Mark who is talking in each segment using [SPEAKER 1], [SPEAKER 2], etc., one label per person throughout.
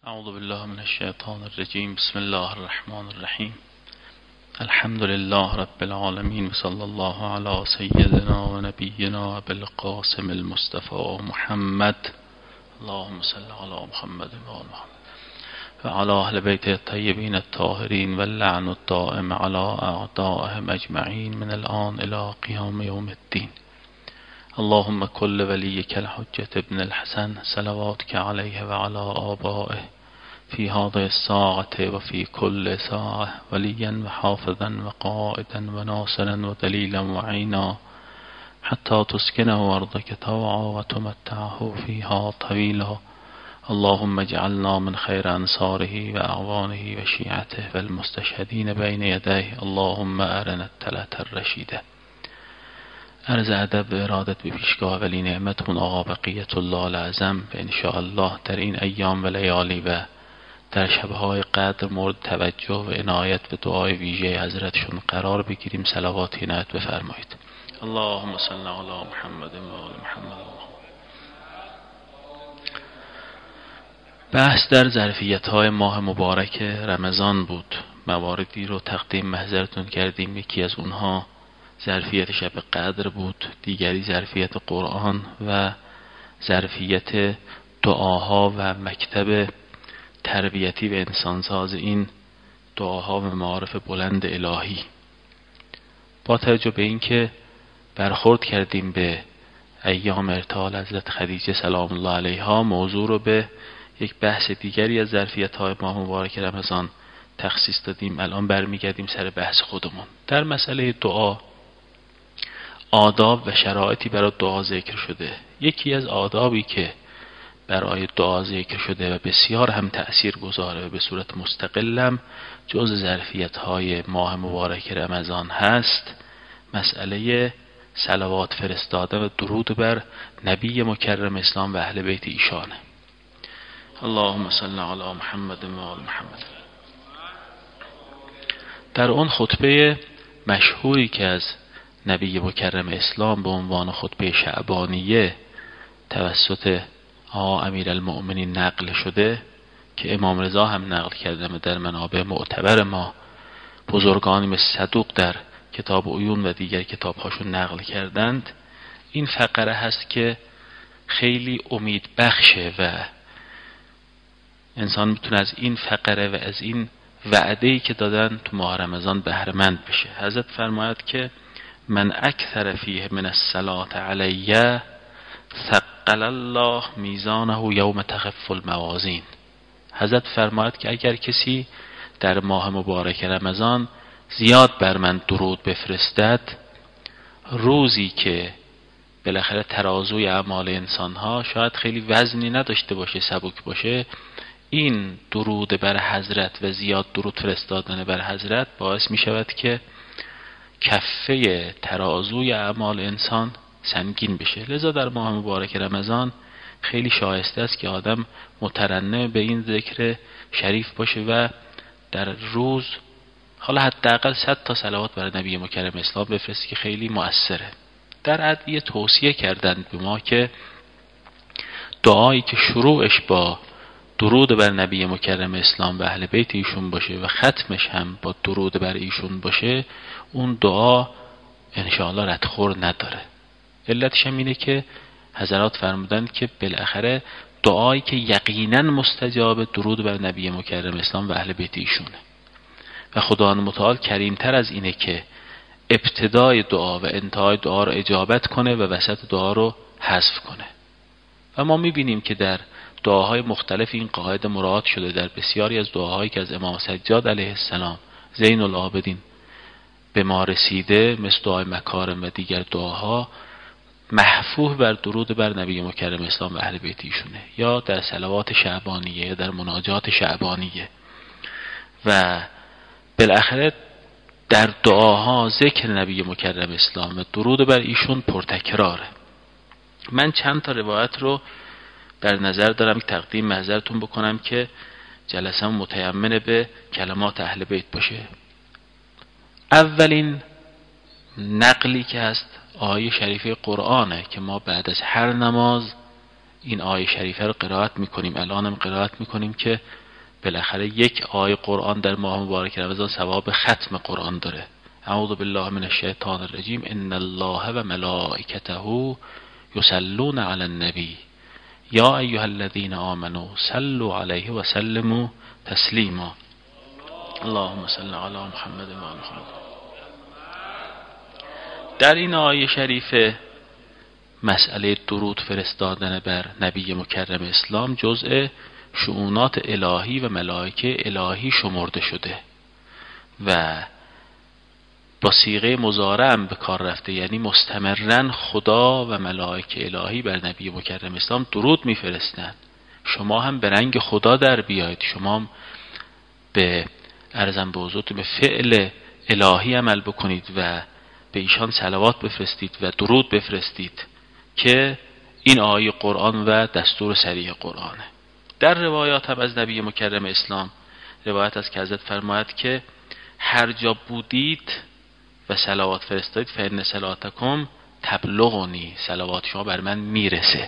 [SPEAKER 1] اعوذ بالله من الشیطان الرجیم. بسم الله الرحمن الرحیم. الحمد لله رب العالمین و صلی الله علی سیدنا و نبینا بالقاسم المصطفى محمد. اللهم صل علی محمد و آل محمد و علی اهل بیت الطیبین الطاهرین و اللعن الدائم علی اعدائهم اجمعین من الان الی قیام یوم الدین. اللهم كل وليك الحجة ابن الحسن صلواتك عليه وعلى آبائه في هذه الساعة وفي كل ساعة وليا وحافظا وقائدا وناصرا ودليلا وعينا حتى تسكنه أرضك طوعا وتمتعه فيها طويلا. اللهم اجعلنا من خير أنصاره وأعوانه وشيعته والمستشهدين بين يديه. اللهم أرنا التلة الرشيدة. عرض ادب و ارادت به پیشگاه ولی نعمتمون آقا بقیت الله العظم و انشاءالله در این ایام و لیالی و در شبهای قدر مورد توجه و عنایت و دعای ویژه حضرتشون قرار بگیریم. صلوات عنایت بفرمایید. اللهم صل علی محمد و آل محمد. بحث در ظرفیت‌های ماه مبارک رمضان بود. مواردی رو تقدیم محضرتون کردیم. یکی از اونها ظرفیت شب قدر بود، دیگری ظرفیت قرآن و ظرفیت دعاها و مکتب تربیتی و انسانساز این دعاها و معارف بلند الهی. با توجه به اینکه برخورد کردیم به ایام ارتحال حضرت خدیجه سلام الله علیها، موضوع رو به یک بحث دیگری از ظرفیت‌های ماه مبارک رمضان تخصیص دادیم. الان برمیگردیم سر بحث خودمون. در مسئله دعا آداب و شرایطی برای دعا ذکر شده. یکی از آدابی که برای دعا ذکر شده و بسیار هم تأثیر گذاره و به صورت مستقلم جز ظرفیت‌های ماه مبارک رمضان هست، مسئله صلوات فرستاده و درود بر نبی مکرم اسلام و اهل بیت ایشانه. اللهم صل علی محمد و آل محمد. در اون خطبه مشهوری که از نبی مکرم اسلام به عنوان خطبه شعبانیه توسط امیرالمؤمنین نقل شده که امام رضا هم نقل کرده در منابع معتبر ما، بزرگانی مثل صدوق در کتاب عیون و دیگر کتابهاشون نقل کردند، این فقره هست که خیلی امید بخشه و انسان میتونه از این فقره و از این وعده‌ای که دادن تو ماه رمضان بهره مند بشه. حضرت فرماید که من اکثر فیه من الصلاة علیه ثقل الله میزانه یوم تخف الموازین. حضرت فرماید که اگر کسی در ماه مبارک رمضان زیاد بر من درود بفرستد، روزی که بالاخره ترازوی اعمال انسانها شاید خیلی وزنی نداشته باشه، سبک باشه، این درود بر حضرت و زیاد درود فرستادن بر حضرت باعث می شود که کفه ترازوی اعمال انسان سنگین بشه. لذا در ماه مبارک رمضان خیلی شایسته است که آدم مترنم به این ذکر شریف باشه و در روز حالا حداقل 100 تا صلوات بر نبی مکرم اسلام بفرسته که خیلی مؤثره. در ادعیه توصیه کردند به ما که دعایی که شروعش با درود بر نبی مکرم اسلام و اهل بیت ایشون باشه و ختمش هم با درود بر ایشون باشه، اون دعا انشاءالله ردخور نداره. علتش هم اینه که حضرات فرمودند که بالاخره دعایی که یقینا مستجاب درود بر نبی مکرم اسلام و اهل بیت ایشونه و خداوند متعال کریمتر از اینه که ابتدای دعا و انتهای دعا رو اجابت کنه و وسط دعا رو حذف کنه. و ما میبینیم که در دعاهای مختلف این قاعده مراعات شده. در بسیاری از دعاهایی که از امام سجاد علیه السلام زین العابدین به ما رسیده مثل دعای مکارم و دیگر دعاها محفوظ بر درود بر نبی مکرم اسلام و اهل بیت ایشونه، یا در صلوات شعبانیه یا در مناجات شعبانیه و بالاخره در دعاها ذکر نبی مکرم اسلام و درود بر ایشون پرتکراره. من چند تا روایت رو در نظر دارم که تقدیم محضرتون بکنم که جلسه متیمن به کلمات اهل بیت باشه. اولین نقلی که هست آیه شریفه قرآنه که ما بعد از هر نماز این آیه شریفه رو قرائت میکنیم، الان هم قرائت میکنیم که بالاخره یک آیه قرآن در ماه مبارک رمضان ثواب ختم قرآن داره. اعوذ بالله من الشیطان الرجیم ان الله و ملائکته یصلون علی النبی یا ایها الذین آمنوا صلوا علیه و سلموا تسلیما اللهم صل علی محمد و آل محمد. در این آیه شریفه مسئله درود فرستادن بر نبی مکرم اسلام جزء شؤونات الهی و ملائکه الهی شمرده شده و با صیغه مضارع هم به کار رفته، یعنی مستمرا خدا و ملائکه الهی بر نبی مکرم اسلام درود میفرستند. شما هم به رنگ خدا در بیایید، شما هم به عرضم به حضورتون به فعل الهی عمل بکنید و به ایشان صلوات بفرستید و درود بفرستید که این آیه قرآن و دستور صریح قرآنه. در روایات هم از نبی مکرم اسلام روایت است که حضرت فرماید که هر جا بودید و صلوات فرستادید فإن صلاتکم تبلغنی، صلوات شما بر من میرسه.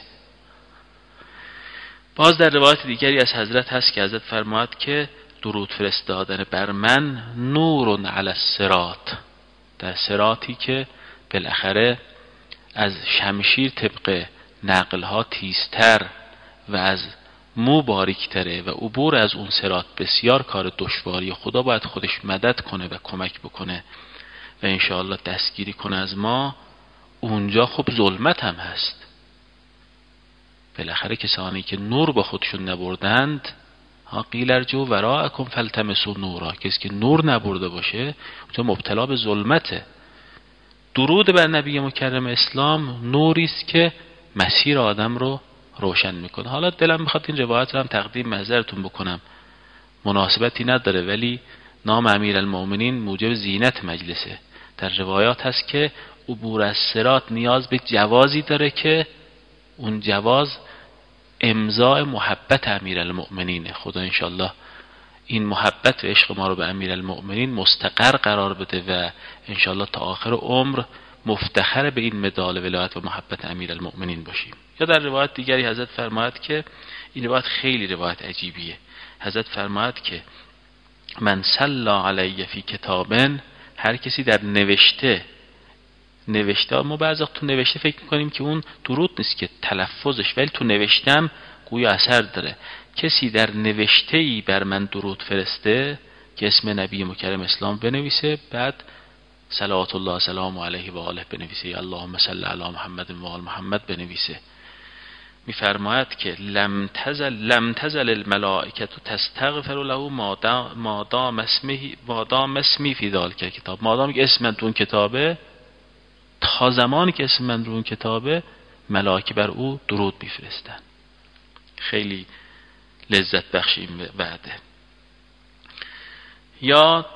[SPEAKER 1] باز در روایت دیگری از حضرت هست که حضرت فرماید که درود فرستادن بر من نور علی الصراط، در صراطی که بالاخره از شمشیر طبق نقلها تیزتر و از مو باریکتره و عبور از اون صراط بسیار کار دشواری، خدا باید خودش مدد کنه و کمک بکنه و انشاءالله دستگیری کنه از ما. اونجا خب ظلمت هم هست، بالاخره کسانی که نور با خودشون نبردند ها قیل ارجعوا وراءکم فالتمسوا نورا، کسی که نور نبرده باشه تو مبتلا به ظلمته. درود بر نبی مکرم اسلام نوری است که مسیر آدم رو روشن میکنه. حالا دلم میخواد این روایت رو هم تقدیم محضرتون بکنم، مناسبتی نداره ولی نام امیرالمؤمنین موجب زینت مجلسه. در روایات هست که عبور از صراط نیاز به جوازی داره که اون جواز امضاء محبت امیرالمؤمنینه. خدا انشالله این محبت و عشق ما رو به امیرالمؤمنین مستقر قرار بده و انشالله تا آخر عمر مفتخر به این مدال ولایت و محبت امیرالمؤمنین باشیم. یا در روایت دیگری حضرت فرماید که این روایت خیلی روایت عجیبیه. حضرت فرماید که من صلی علی فی کتابن، هر کسی در نوشته ما بعضی وقت تو نوشته فکر میکنیم که اون درود نیست که تلفظش، ولی تو نوشتم گویا اثر داره. کسی در نوشته‌ای بر من درود فرسته که اسم نبی مکرم اسلام بنویسه، بعد صلوات الله سلام علیه و آله بنویسه، یا اللهم صل علی محمد و آل محمد بنویسه. میفرماید که لم تزل الملائکه تستغفر له ما دام اسمی فی ذلک کتاب، مادام که اسم من تو اون کتابه، تا زمانی که اسم من رو اون کتابه ملائکه بر او درود میفرستن. خیلی لذت بخش این وعده. یا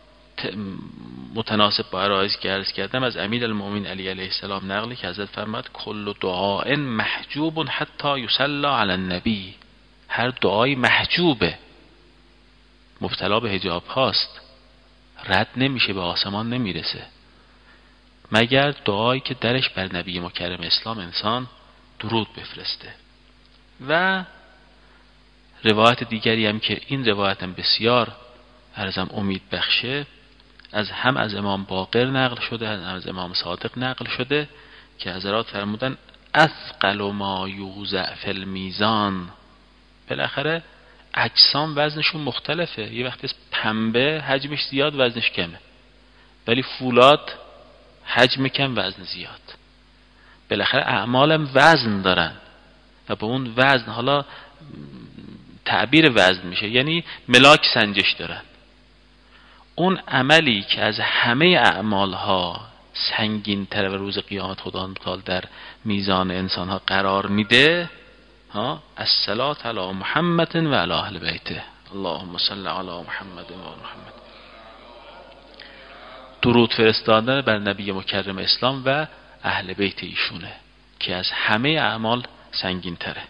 [SPEAKER 1] متناسب با عرایضی که عرض کردم از امیرالمؤمنین علی علیه السلام نقلی که حضرت فرمود کل دعاء محجوب حتی یصلی علی النبی، هر دعای محجوبه، مبتلا به حجاب هاست، رد نمیشه، به آسمان نمیرسه مگر دعایی که درش بر نبی مکرم اسلام انسان درود بفرسته. و روایت دیگری هم که این روایت هم بسیار عرضم امید بخشه، هم از امام باقر نقل شده، هم از امام صادق نقل شده که حضرات فرمودن اثقل ما یوضع فی المیزان. بالاخره اجسام وزنشون مختلفه، یه وقتی پنبه حجمش زیاد وزنش کمه، ولی فولاد حجم کم وزن زیاد. بالاخره اعمالم وزن دارن و به اون وزن حالا تعبیر وزن میشه، یعنی ملاک سنجش دارن. اون عملی که از همه اعمالها سنگین تر و روز قیامت خدا متعال در میزان انسان ها قرار میده، الصلاة علی محمد و علی اهل بیته، اللهم صل علی محمد و آل محمد. درود فرستادن بر نبی مکرم اسلام و اهل بیت ایشونه که از همه اعمال سنگین تره.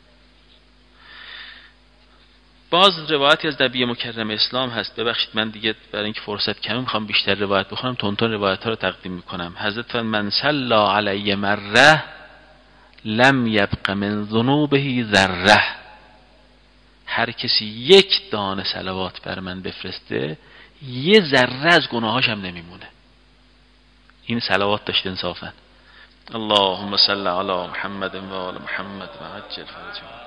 [SPEAKER 1] باز روایتی از نبی مکرم اسلام هست، ببخشید من دیگه برای اینکه فرصت کمی میخوام بیشتر روایت بخونم، تون روایت ها رو تقدیم میکنم. حضرت من صلی علی مره لم یبق من ذنوبه ذره، هر کسی یک دانه صلوات بر من بفرسته یه ذره از گناهاش هم نمیمونه. این صلوات داشت انصافا. اللهم صل علی محمد و آل محمد و عجل فرجهم.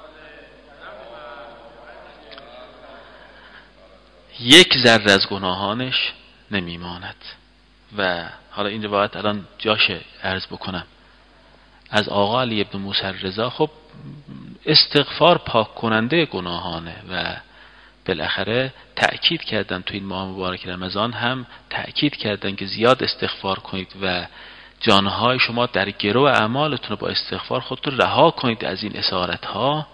[SPEAKER 1] یک ذره از گناهانش نمیماند. و حالا این روایت الان جاشه عرض بکنم از آقا علی ابن موسی رضا. خب استغفار پاک کننده گناهانه و بالاخره تأکید کردن تو این ماه مبارک رمضان هم تأکید کردن که زیاد استغفار کنید و جانهای شما در گرو اعمالتون رو با استغفار خودتون رها کنید از این اسارت ها.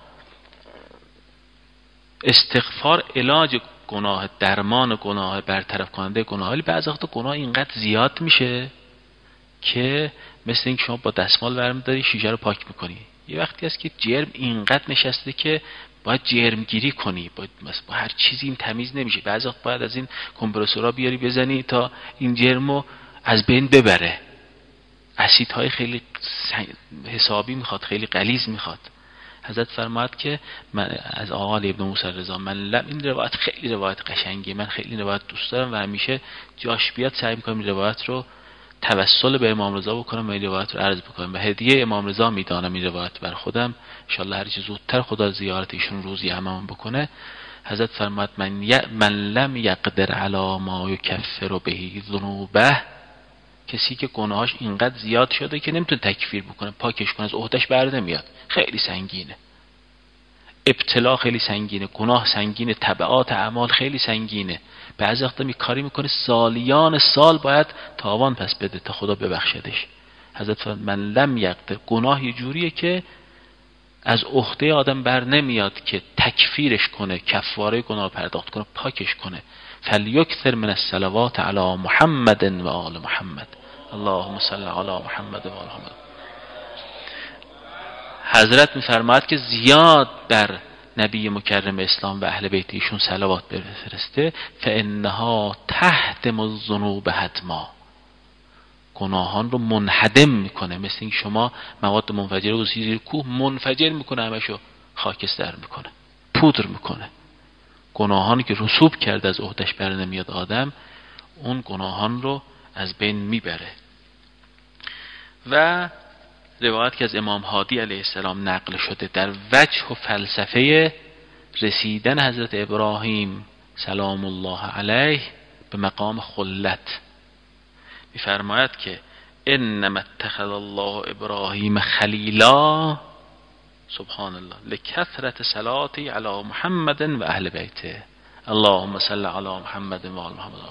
[SPEAKER 1] استغفار علاج گناه، درمان گناه، برطرف کننده گناه. ولی بعضی وقتا گناه اینقدر زیاد میشه که مثل اینکه شما با دستمال برمی‌داری شیشه رو پاک میکنی. یه وقتی هست که جرم اینقدر نشسته که باید جرم گیری کنی، با هر چیزی این تمیز نمیشه. بعضی وقت باید از این کمپرسورها بیاری بزنی تا این جرمو از بین ببره. اسیدهای خیلی حسابی میخواد، خیلی غلیظ میخواد. حضرت فرماد که من از آقا علی ابن موسی رضا این روایت خیلی روایت قشنگیه، من خیلی روایت دوست دارم و همیشه جاش بیاد سعی میکنم این روایت رو توسل به امام رضا بکنم و این روایت رو عرض بکنم و هدیه امام رضا میدانم این روایت بر خودم. ان شاء الله هر چه زودتر خدا زیارت ایشون روزی هممون بکنه. حضرت فرماد من لم یقدر علی ما یکفر به ذنوبه، کسی که گناهاش اینقدر زیاد شده که نمیتونه تکفیر بکنه، پاکش کنه، از عهدهش بر نمیاد، خیلی سنگینه، ابتلا خیلی سنگینه، گناه سنگینه، تبعات اعمال خیلی سنگینه. بعضی وقتا کاری میکنه سالیان سال باید تاوان پس بده تا خدا ببخشدش. حضرت فرمود من لم یقدر، گناه یه جوریه که از عهده آدم بر نمیاد که تکفیرش کنه، کفاره گناه پرداخت کنه، پاکش کنه. فلیکثر من الصلوات علی محمد و آل محمد. اللهم صل علی محمد و آل محمد. حضرت میفرماید که زیاد بر نبی مکرم اسلام و اهل بیت ایشون صلوات بفرسته، فانها تهدم الذنوب هدما، گناهان رو منهدم میکنه. مثل این شما مواد منفجره رو زیر کوه منفجر میکنه، همشو خاکستر میکنه، پودر میکنه. گناهانی که رسوب کرده از عهدهش بر نمیاد آدم، اون گناهان رو از بین میبره. و روایت که از امام هادی علیه السلام نقل شده در وجه و فلسفه رسیدن حضرت ابراهیم سلام الله علیه به مقام خلت، میفرماید که انما اتخذ الله ابراهیم خلیلا، سبحان الله، لکثرت صلاتی علی محمد و اهل بیته. اللهم صل علی محمد و آل محمد.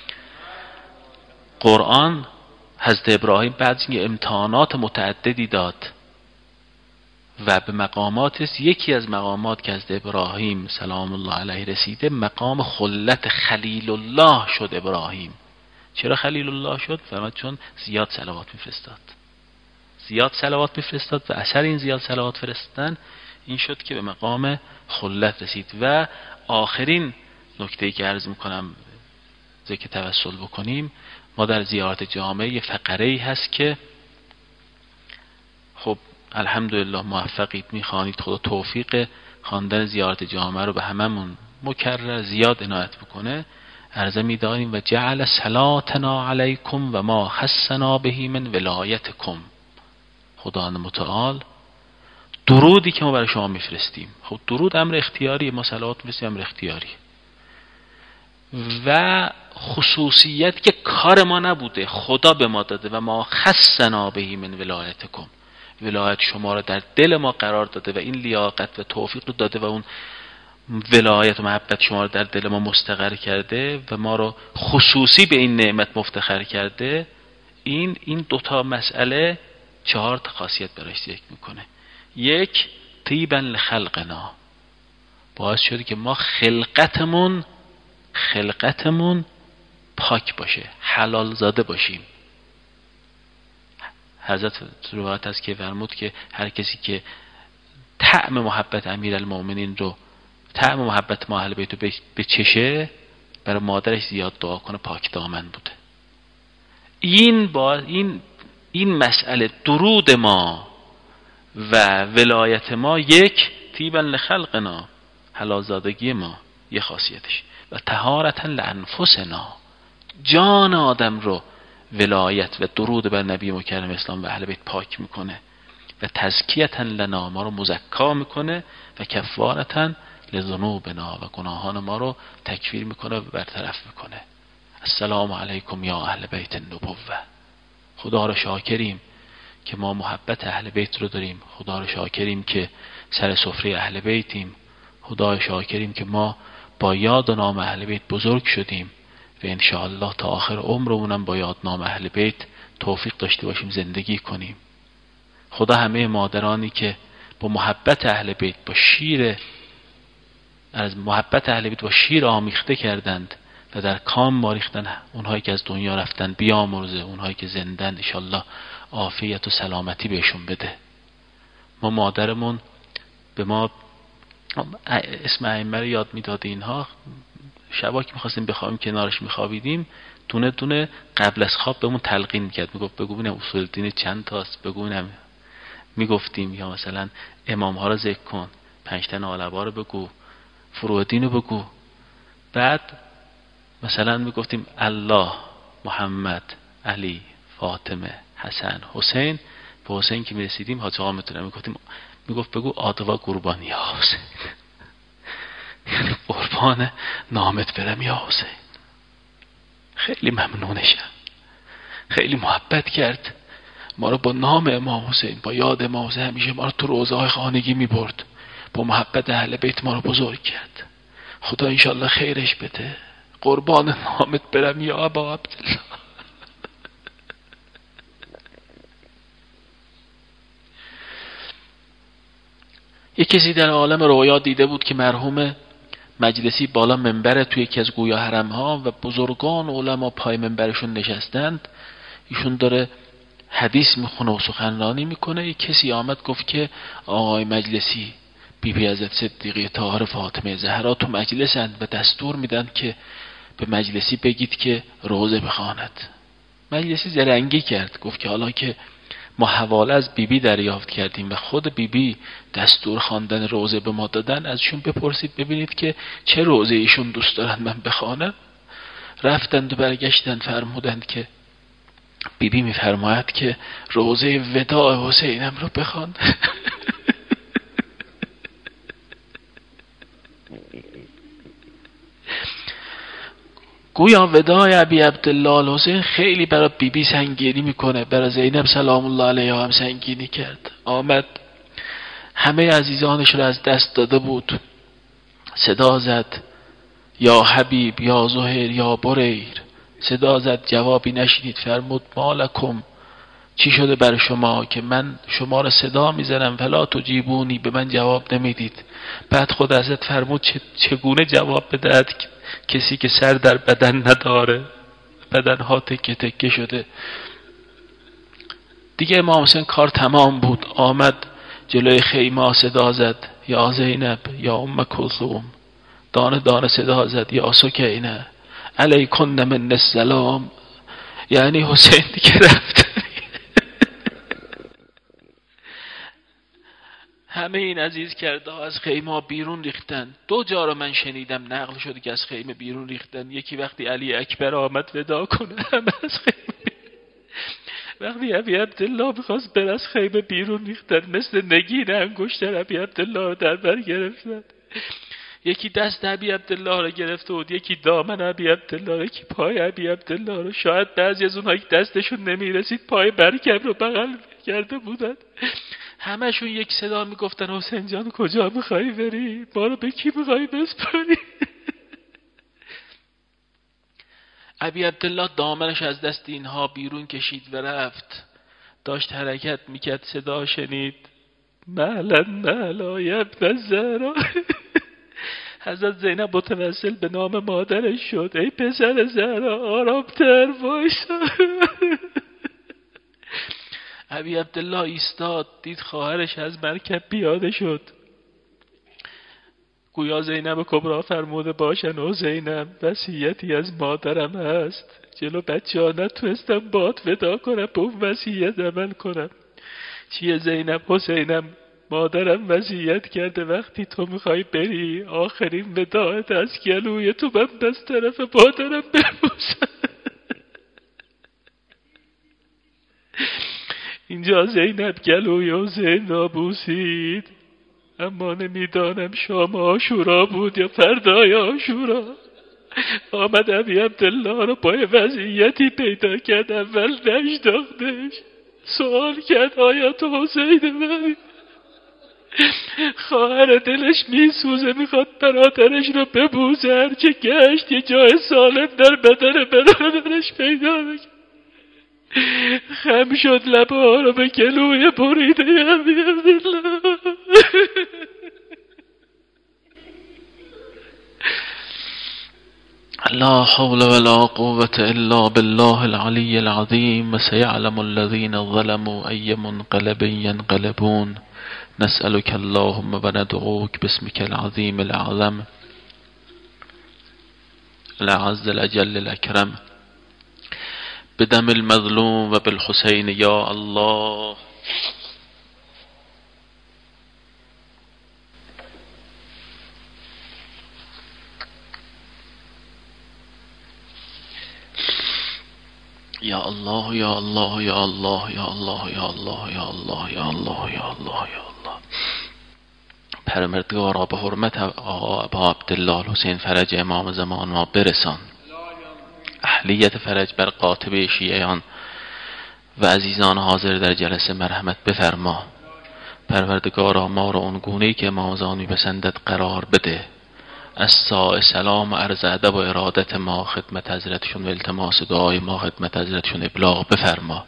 [SPEAKER 1] قرآن حضرت ابراهیم بعد از اینکه امتحانات متعددی داد و به مقامات، یکی از مقامات که حضرت ابراهیم سلام الله علیه رسیده مقام خلت، خلیل الله شد ابراهیم. چرا خلیل الله شد؟ فرمود چون زیاد صلوات میفرستاد، زیاد صلوات میفرستاد و اثر این زیاد صلوات فرستادن این شد که به مقام خلت رسید. و آخرین نکته‌ای که عرض میکنم ذکر توسل بکنیم، ما در زیارت جامعه یه فقره‌ای هست که خب الحمدلله موفقید، میخوانید، خدا توفیق خواندن زیارت جامعه رو به هممون مکرر زیاد عنایت بکنه. عرضه می‌داریم و جعل صلاتنا علیکم و ما خصنا به من ولایتکم. خدا متعال درودی که ما برای شما میفرستیم، خب درود امر اختیاری، ما صلوات میفرستیم امر اختیاری، و خصوصیت که کار ما نبوده، خدا به ما داده و ما خصنا به من ولایتکم، ولایت شما رو در دل ما قرار داده و این لیاقت و توفیق رو داده و اون ولایت و محبت شما رو در دل ما مستقر کرده و ما رو خصوصی به این نعمت مفتخر کرده. این دوتا مسئله 4 تا خاصیت براش ذکر میکنه. یک، طیبا لخلقنا، باعث شده که ما خلقتمون پاک باشه، حلال زاده باشیم. حضرت روایت هست که فرمود که هر کسی که طعم محبت امیرالمومنین رو، طعم محبت ما اهل بیت رو بچشه، برای مادرش زیاد دعا کنه پاک دامن بوده. این مسئله درود ما و ولایت ما یک طیبا لخلقنا، حلالزادگی ما یه خاصیتش، و طهارتا لانفسنا، جان آدم رو ولایت و درود بر نبی مکرم اسلام و اهل بیت پاک میکنه و تزکیتا لنا، ما رو مزکا میکنه و کفارتا لذنوبنا، و گناهان ما رو تکفیر میکنه و برطرف میکنه. السلام علیکم یا اهل بیت النبوه. خدا رو شاکریم که ما محبت اهل بیت رو داریم، خدا رو شاکریم که سر سفره اهل بیتیم، خدا رو شاکریم که ما با یاد و نام اهل بیت بزرگ شدیم و انشاءالله تا آخر عمرمونم با یاد نام اهل بیت توفیق داشته باشیم زندگی کنیم. خدا همه مادرانی که با محبت اهل بیت با شیر آمیخته کردند و در کام ماریختن، اونهایی که از دنیا رفتن بیامرزه، اونهایی که زندن انشالله عافیت و سلامتی بهشون بده. ما مادرمون به ما اسم ائمه رو یاد میداده، اینها شبا که میخواستیم بخوابیم کنارش میخوابیدیم، دونه دونه قبل از خواب بهمون تلقین میکرد، میگفت بگو ببینم اصول الدین چند تاست، بگو ببینم، میگفتیم یا مثلا امام ها رو ذکر کن، 5 تا علما رو بگو، فروع الدین رو بگو. بعد مثلا میگفتیم الله، محمد، علی، فاطمه، حسن، حسین. به حسین که میرسیدیم حاج آقا میگفت بگو آدوا قربان یا حسین، یعنی قربان نامت برم یا حسین. خیلی ممنونشم، خیلی محبت کرد ما رو با نام امام حسین، با یاد امام حسین همیشه ما رو تو روضه های خانگی میبرد، با محبت اهل بیت ما رو بزرگ کرد. خدا انشالله خیرش بده، قربان نامت برم یا ابا عبدالله. یک کسی در عالم رویا دیده بود که مرحوم مجلسی بالا منبره توی یکی از گویا حرم ها و بزرگان علما پای منبرشون نشستند، ایشون داره حدیث میخونه و سخنرانی میکنه. یک کسی آمد گفت که آقای مجلسی، بیبی حضرت صدیقه طاهره فاطمه زهرا تو مجلسند و دستور میدن که به مجلسی بگید که روزه بخواند. مجلسی زرنگی کرد، گفت که حالا که ما حواله از بیبی دریافت کردیم و خود بیبی دستور خواندن روزه به ما دادن، ازشون بپرسید ببینید که چه روزه ایشون دوست دارن من بخوانم. رفتند و برگشتند، فرمودند که بیبی میفرماید که روزه وداع حسینم رو بخوان. گویا وداع ابی عبدالله الحسین خیلی برای بیبی سنگینی میکنه، برای زینب سلام الله علیها هم سنگینی کرد. آمد همه عزیزانش رو از دست داده بود، صدا زد یا حبیب یا زهیر یا بریر، صدا زد جوابی نشنید. فرمود مالکم، چی شده بر شما که من شما را صدا میزنم فلا تجیبونی، به من جواب نمیدید. بعد خود حضرت فرمود چگونه جواب بدهد کسی که سر در بدن نداره، بدنها تکه تکه شده. دیگه امام حسین کار تمام بود، آمد جلوی خیمه صدا زد یا زینب یا ام کلثوم، دانه دانه صدا زد یا سکینه علیکن من السلام. یعنی حسین دیگه رفت. همه این عزیز کرده از خیمه بیرون ریختن. 2 جا رو من شنیدم نقل شده که از خیمه بیرون ریختن. یکی وقتی علی اکبر آمد ودا کنه همه از خیمه، وقتی ابی عبدالله میخواست بر از خیمه بیرون ریختن، مثل نگین انگشتر ابی عبدالله رو در بر گرفتن. یکی دست ابی عبدالله رو گرفته بود، یکی دامن ابی عبدالله رو، یکی پای ابی عبدالله رو. شاید بعضی از اونها که دستشون نمیرسید پای برکب رو بغل کرده بودن. همشون یک صدا میگفتن حسین جان کجا میخوایی بری؟ ما رو به کی میخوایی بسپاری؟ ابی عبدالله دامنش از دست اینها بیرون کشید و رفت. داشت حرکت میکرد، صدا شنید مهلا مهلا ابن زهرا. حضرت زینب متوسل به نام مادرش شد، ای پسر زهرا آرامتر باش. ابی عبدالله ایستاد، دید خواهرش از مرکب پیاده شد. گویا زینب کبرا فرموده باشن و زینب وصیتی از مادرم هست، جلو بچه ها نتونستم بات ودا کنم، به اون وصیت عمل کنم.
[SPEAKER 2] چیه زینب؟ حسینم مادرم وصیت کرده وقتی تو میخوای بری آخرین وداعت از گلوی تو بند از طرف مادرم ببوسم. اینجا زینب گلوی حسین نابوسید، اما نمیدانم شام عاشورا بود یا فردای عاشورا. آمد ابی عبدالله رو با وضعیتی پیدا کرد، اول نشناختش، سوال کرد آیا تو حسین منی؟ خواهر دلش میسوزه میخواد برادرش رو ببوسه، هرچه گشت یه جای سالم در بدن برادرش پیدا بکن. خم شد لبه ها رو به گلوی بریده ابی عبدالله.
[SPEAKER 1] لا حول ولا قوة إلا بالله العلي العظيم. وسيعلم الذين ظلموا أي منقلب ينقلبون. نسألك اللهم وندعوك باسمك العظيم الأعظم الأعز الأجل الأكرم بدم المظلوم وبالحسين يا الله. يا الله يا الله يا الله يا الله يا الله يا الله يا الله يا الله يا الله. پروردگارا به حرمت آقا ابا عبدالله حسین فرج امام زمان ما برسان. اهلیت فرج بر قاطبه شیعیان و عزیزان حاضر در جلسه مرحمت بفرما. پروردگارا ما را اون گونه‌ای که امام زمان می‌پسندد قرار بده. از ساعه سلام و عرض ادب و ارادت ما خدمت حضرتشون و التماس دعای ما خدمت حضرتشون ابلاغ بفرما.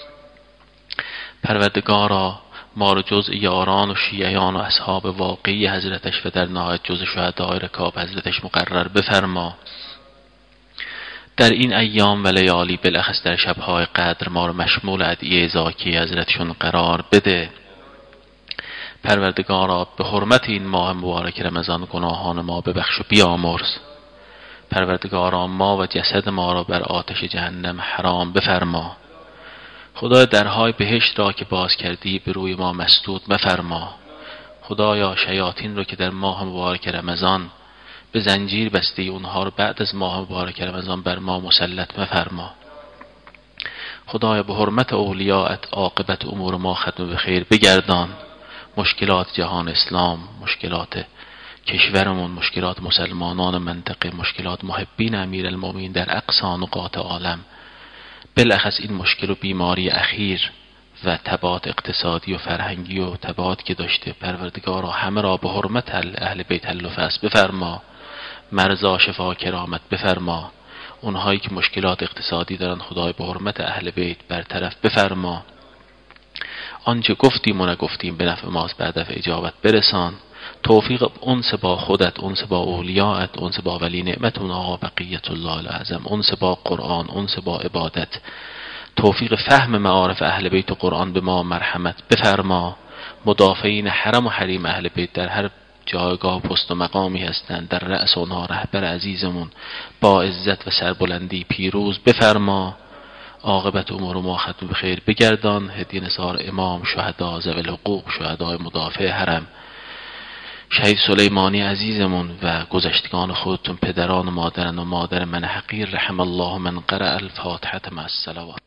[SPEAKER 1] پروردگارا ما رو جز یاران و شیعیان و اصحاب واقعی حضرتش و در نهایت جز شهدای رکاب حضرتش مقرر بفرما. در این ایام و لیالی بالاخص در شبهای قدر ما رو مشمول ادعیه زاکی حضرتشون قرار بده. پروردگارا به حرمت این ماه مبارک رمضان گناهان ما ببخش و بیامرز. پروردگارا ما و جسد ما را بر آتش جهنم حرام بفرما. خدای درهای بهشت را که باز کردی به روی ما مسدود مفرما. خدایا شیاطین رو که در ماه مبارک رمضان به زنجیر بسته اونها رو بعد از ماه مبارک رمضان بر ما مسلط مفرما. خدایا به حرمت اولیاءت عاقبت امور ما ختم به خیر بگردان. مشکلات جهان اسلام، مشکلات کشورمون، مشکلات مسلمانان منطقه، مشکلات محبین امیرالمومنین در اقصا نقاط عالم، بالاخص این مشکل و بیماری اخیر و تبعات اقتصادی و فرهنگی و تبعات که داشته، پروردگارا همه را به حرمت اهل بیت الفس بفرما. مرضا شفا کرامت بفرما. اونهایی که مشکلات اقتصادی دارن خدای به حرمت اهل بیت برطرف بفرما. آنچه گفتیم و نگفتیم به نفع ماست بعد دفع اجابت برسان. توفیق انس با خودت، انس با اولیاءت، انس با ولی نعمتون آقا بقیت الله الاعظم، انس با قرآن، انس با عبادت، توفیق فهم معارف اهل بیت و قرآن به ما مرحمت بفرما. مدافعین حرم و حریم اهل بیت در هر جایگاه پست و مقامی هستند، در رأس اونها رهبر عزیزمون با عزت و سربلندی پیروز بفرما. عاقبت امور ما ختم بخیر بگردان. هدیه نثار امام، شهدا، ذوی الحقوق، شهدای مدافع حرم، شهید سلیمانی عزیزمون و گذشتگان خودتون، پدران و مادران و مادر من حقیر، رحم الله من قرأ الفاتحه مع الصلوات.